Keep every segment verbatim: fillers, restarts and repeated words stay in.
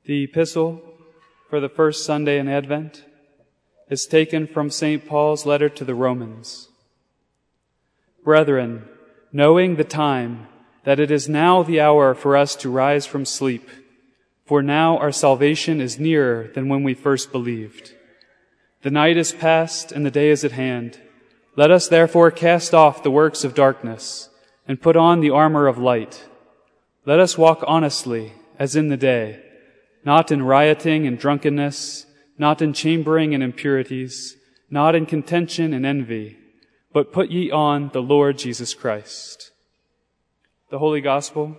The epistle for the first Sunday in Advent is taken from Saint Paul's letter to the Romans. Brethren, knowing the time, that it is now the hour for us to rise from sleep, for now our salvation is nearer than when we first believed. The night is past and the day is at hand. Let us therefore cast off the works of darkness and put on the armor of light. Let us walk honestly as in the day, not in rioting and drunkenness, not in chambering and impurities, not in contention and envy, but put ye on the Lord Jesus Christ. The Holy Gospel.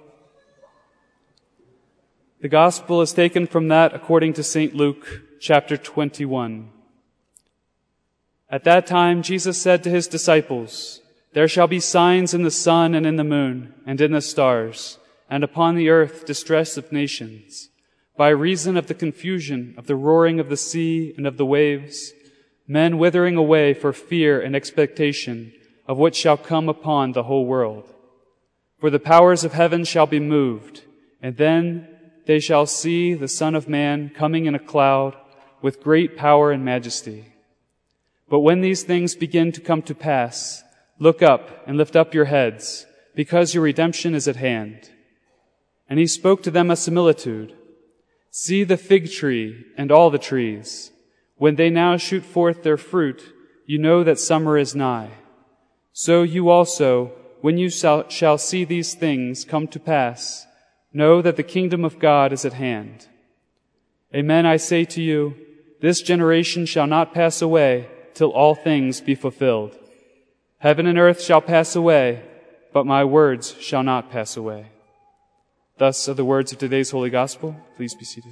The Gospel is taken from that according to Saint Luke, chapter twenty-one. At that time Jesus said to his disciples, There shall be signs in the sun and in the moon and in the stars, and upon the earth distress of nations, by reason of the confusion of the roaring of the sea and of the waves, men withering away for fear and expectation of what shall come upon the whole world. For the powers of heaven shall be moved, and then they shall see the Son of Man coming in a cloud with great power and majesty. But when these things begin to come to pass, look up and lift up your heads, because your redemption is at hand. And he spoke to them a similitude. See the fig tree and all the trees. When they now shoot forth their fruit, you know that summer is nigh. So you also, when you shall see these things come to pass, know that the kingdom of God is at hand. Amen, I say to you, this generation shall not pass away till all things be fulfilled. Heaven and earth shall pass away, but my words shall not pass away. Thus are the words of today's Holy Gospel. Please be seated.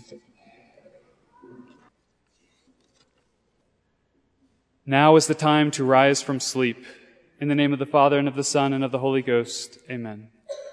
Now is the time to rise from sleep. In the name of the Father, and of the Son, and of the Holy Ghost. Amen.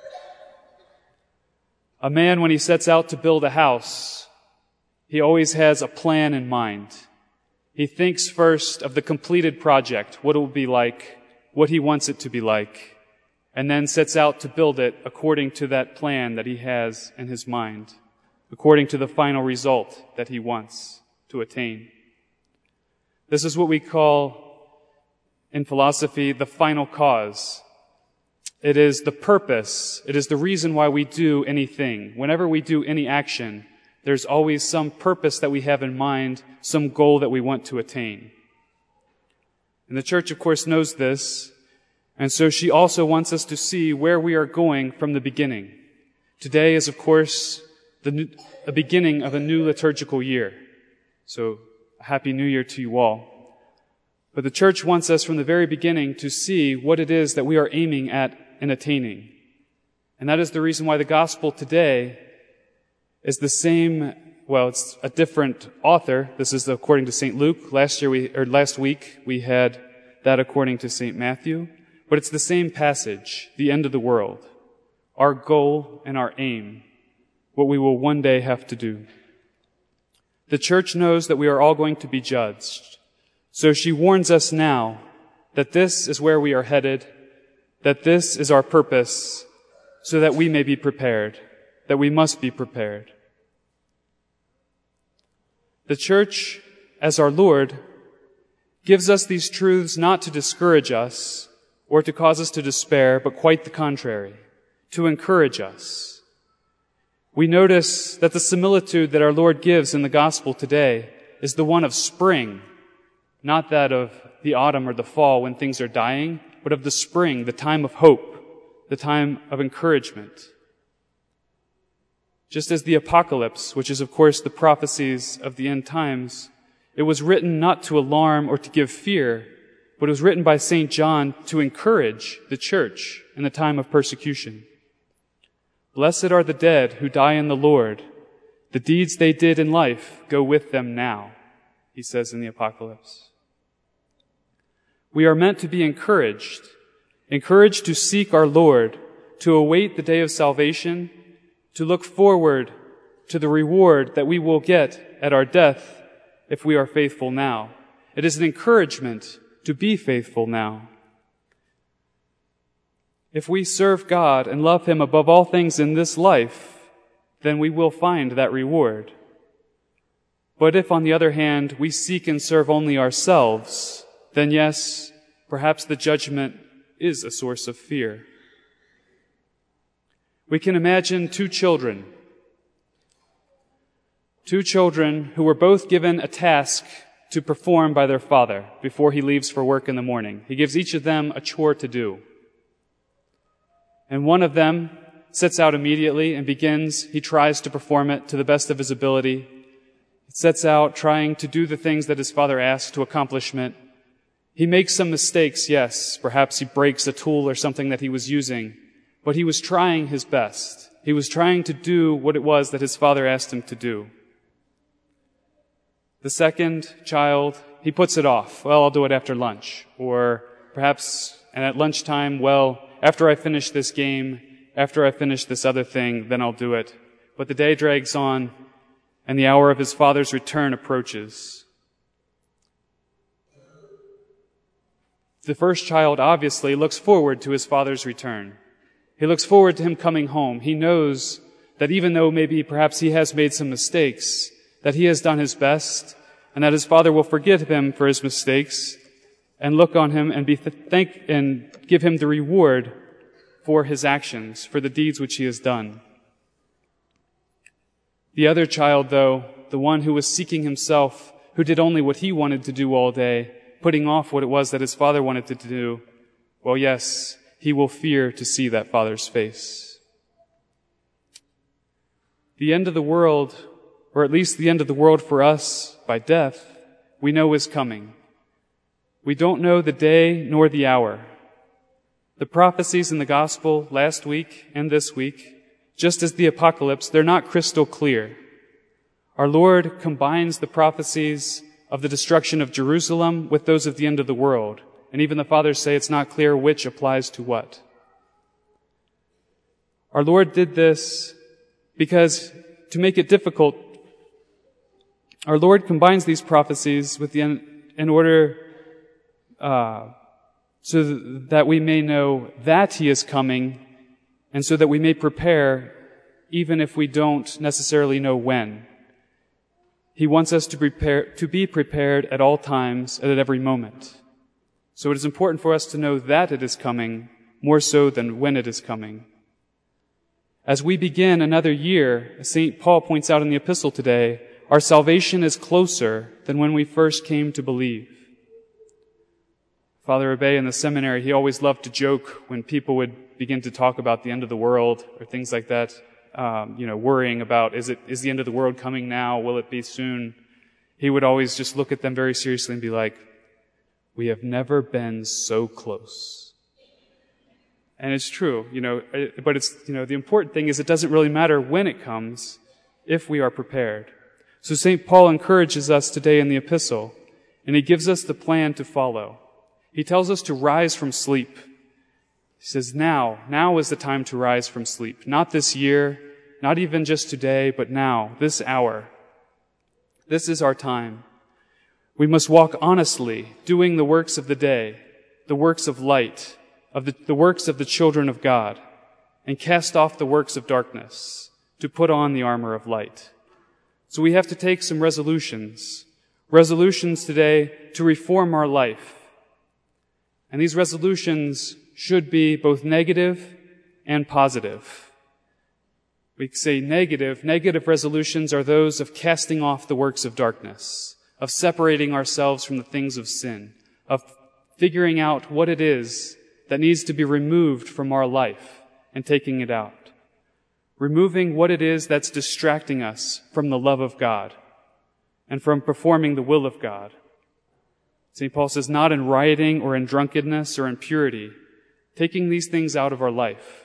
A man, when he sets out to build a house, he always has a plan in mind. He thinks first of the completed project, what it will be like, what he wants it to be like, and then sets out to build it according to that plan that he has in his mind, according to the final result that he wants to attain. This is what we call, in philosophy, the final cause. It is the purpose, it is the reason why we do anything. Whenever we do any action, there's always some purpose that we have in mind, some goal that we want to attain. And the Church, of course, knows this. And so she also wants us to see where we are going from the beginning. Today is, of course, the new, a beginning of a new liturgical year. So, a happy new year to you all. But the Church wants us from the very beginning to see what it is that we are aiming at and attaining. And that is the reason why the Gospel today is the same, well, it's a different author. This is according to Saint Luke. Last year we, or last week we had that according to Saint Matthew. But it's the same passage, the end of the world, our goal and our aim, what we will one day have to do. The Church knows that we are all going to be judged. So she warns us now that this is where we are headed, that this is our purpose, so that we may be prepared, that we must be prepared. The Church, as our Lord, gives us these truths not to discourage us, or to cause us to despair, but quite the contrary, to encourage us. We notice that the similitude that our Lord gives in the Gospel today is the one of spring, not that of the autumn or the fall when things are dying, but of the spring, the time of hope, the time of encouragement. Just as the Apocalypse, which is of course the prophecies of the end times, it was written not to alarm or to give fear, but it was written by Saint John to encourage the Church in the time of persecution. Blessed are the dead who die in the Lord. The deeds they did in life go with them now, he says in the Apocalypse. We are meant to be encouraged, encouraged to seek our Lord, to await the day of salvation, to look forward to the reward that we will get at our death if we are faithful now. It is an encouragement to be faithful now. If we serve God and love Him above all things in this life, then we will find that reward. But if, on the other hand, we seek and serve only ourselves, then yes, perhaps the judgment is a source of fear. We can imagine two children, two children who were both given a task to perform by their father before he leaves for work in the morning. He gives each of them a chore to do. And one of them sets out immediately and begins, he tries to perform it to the best of his ability. He sets out trying to do the things that his father asks to accomplishment. He makes some mistakes, yes. Perhaps he breaks a tool or something that he was using. But he was trying his best. He was trying to do what it was that his father asked him to do. The second child, he puts it off. Well, I'll do it after lunch. Or perhaps, and at lunchtime, well, after I finish this game, after I finish this other thing, then I'll do it. But the day drags on, and the hour of his father's return approaches. The first child obviously looks forward to his father's return. He looks forward to him coming home. He knows that even though maybe perhaps he has made some mistakes, that he has done his best, and that his father will forgive him for his mistakes and look on him and be th- thank and give him the reward for his actions, for the deeds which he has done. The other child, though, the one who was seeking himself, who did only what he wanted to do all day, putting off what it was that his father wanted to do, well, yes, he will fear to see that father's face. The end of the world, or at least the end of the world for us by death, we know is coming. We don't know the day nor the hour. The prophecies in the gospel last week and this week, just as the apocalypse, they're not crystal clear. Our Lord combines the prophecies of the destruction of Jerusalem with those of the end of the world. And even the fathers say it's not clear which applies to what. Our Lord did this because to make it difficult, our Lord combines these prophecies with the in, in order uh, so that we may know that He is coming, and so that we may prepare, even if we don't necessarily know when. He wants us to prepare to be prepared at all times and at every moment. So it is important for us to know that it is coming, more so than when it is coming. As we begin another year, as Saint Paul points out in the epistle today, our salvation is closer than when we first came to believe. Father Abbé in the seminary, he always loved to joke when people would begin to talk about the end of the world or things like that, um, you know, worrying about, is it, is the end of the world coming now? Will it be soon? He would always just look at them very seriously and be like, we have never been so close. And it's true, you know, but it's, you know, the important thing is it doesn't really matter when it comes if we are prepared. So Saint Paul encourages us today in the epistle, and he gives us the plan to follow. He tells us to rise from sleep. He says, now, now is the time to rise from sleep. Not this year, not even just today, but now, this hour. This is our time. We must walk honestly, doing the works of the day, the works of light, of the, the works of the children of God, and cast off the works of darkness, to put on the armor of light. So we have to take some resolutions, resolutions today to reform our life. And these resolutions should be both negative and positive. We say negative. Negative resolutions are those of casting off the works of darkness, of separating ourselves from the things of sin, of figuring out what it is that needs to be removed from our life and taking it out. Removing what it is that's distracting us from the love of God and from performing the will of God. Saint Paul says, not in rioting or in drunkenness or in purity, taking these things out of our life.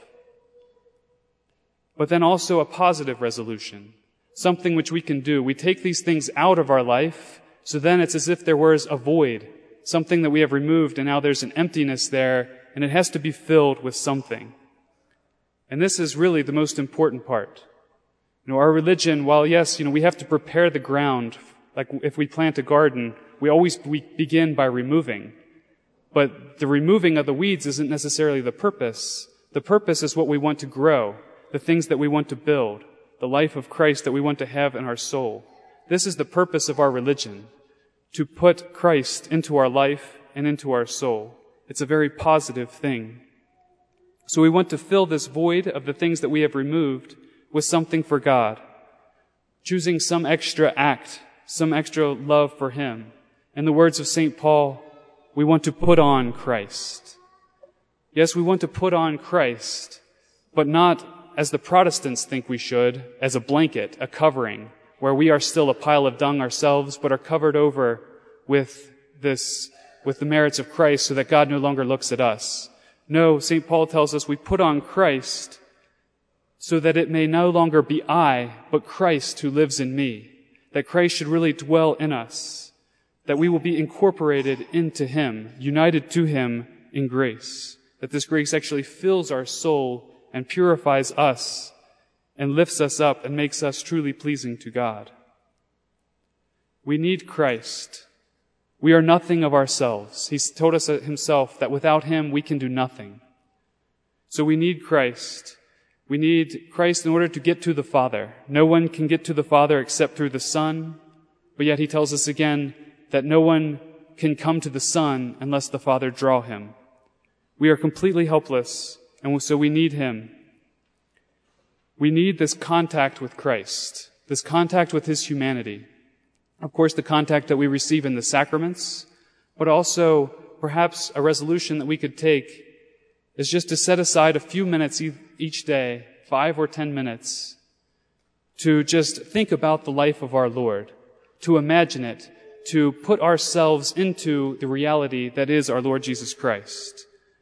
But then also a positive resolution, something which we can do. We take these things out of our life, so then it's as if there was a void, something that we have removed, and now there's an emptiness there, and it has to be filled with something. And this is really the most important part. You know, our religion, while yes, you know, we have to prepare the ground, like if we plant a garden, we always we begin by removing. But the removing of the weeds isn't necessarily the purpose. The purpose is what we want to grow, the things that we want to build, the life of Christ that we want to have in our soul. This is the purpose of our religion, to put Christ into our life and into our soul. It's a very positive thing. So we want to fill this void of the things that we have removed with something for God, choosing some extra act, some extra love for Him. In the words of Saint Paul, we want to put on Christ. Yes, we want to put on Christ, but not as the Protestants think we should, as a blanket, a covering, where we are still a pile of dung ourselves, but are covered over with this, with the merits of Christ so that God no longer looks at us. No, Saint Paul tells us we put on Christ so that it may no longer be I, but Christ who lives in me. That Christ should really dwell in us. That we will be incorporated into Him, united to Him in grace. That this grace actually fills our soul and purifies us and lifts us up and makes us truly pleasing to God. We need Christ. We are nothing of ourselves. He's told us Himself that without Him we can do nothing. So we need Christ. We need Christ in order to get to the Father. No one can get to the Father except through the Son, but yet He tells us again that no one can come to the Son unless the Father draw him. We are completely helpless, and so we need Him. We need this contact with Christ, this contact with His humanity. Of course, the contact that we receive in the sacraments, but also perhaps a resolution that we could take is just to set aside a few minutes each day, five or ten minutes, to just think about the life of our Lord, to imagine it, to put ourselves into the reality that is our Lord Jesus Christ,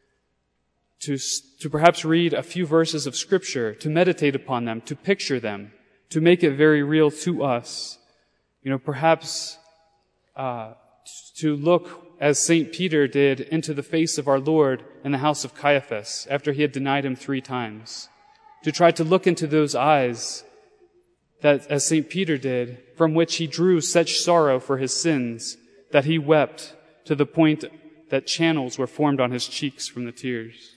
to, to perhaps read a few verses of Scripture, to meditate upon them, to picture them, to make it very real to us. You know, perhaps uh, to look, as Saint Peter did, into the face of our Lord in the house of Caiaphas after he had denied Him three times. To try to look into those eyes that, as Saint Peter did, from which he drew such sorrow for his sins that he wept to the point that channels were formed on his cheeks from the tears.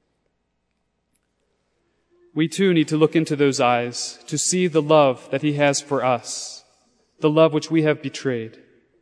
We too need to look into those eyes to see the love that He has for us, the love which we have betrayed.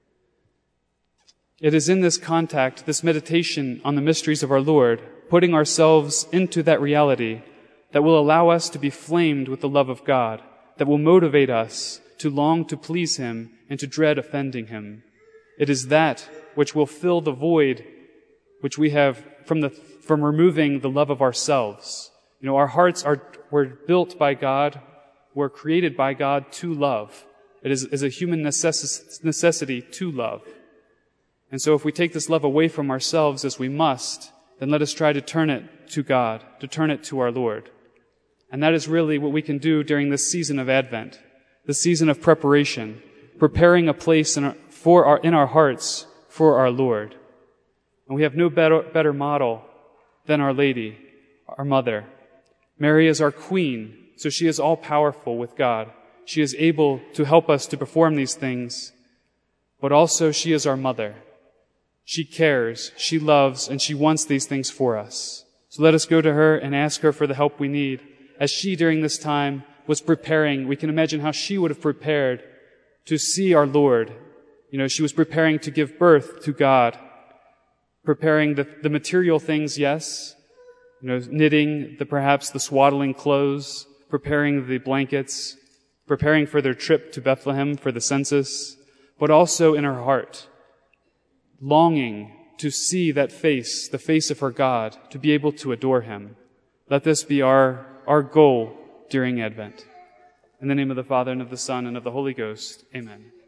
It is in this contact, this meditation on the mysteries of our Lord, putting ourselves into that reality, that will allow us to be flamed with the love of God, that will motivate us to long to please Him and to dread offending Him. It is that which will fill the void which we have from the from removing the love of ourselves. You know, our hearts are were built by God, were created by God to love. It is, is a human necess- necessity to love. And so if we take this love away from ourselves, as we must, then let us try to turn it to God, to turn it to our Lord. And that is really what we can do during this season of Advent, the season of preparation, preparing a place in our, for our, in our hearts for our Lord. And we have no better, better model than Our Lady, our Mother. Mary is our Queen, so she is all-powerful with God. She is able to help us to perform these things, but also she is our Mother. She cares, she loves, and she wants these things for us. So let us go to her and ask her for the help we need. As she, during this time, was preparing, we can imagine how she would have prepared to see our Lord. You know, she was preparing to give birth to God, preparing the, the material things, yes, you know, knitting the perhaps the swaddling clothes, preparing the blankets, preparing for their trip to Bethlehem for the census, but also in her heart, longing to see that face, the face of her God, to be able to adore Him. Let this be our, our goal during Advent. In the name of the Father, and of the Son, and of the Holy Ghost, amen.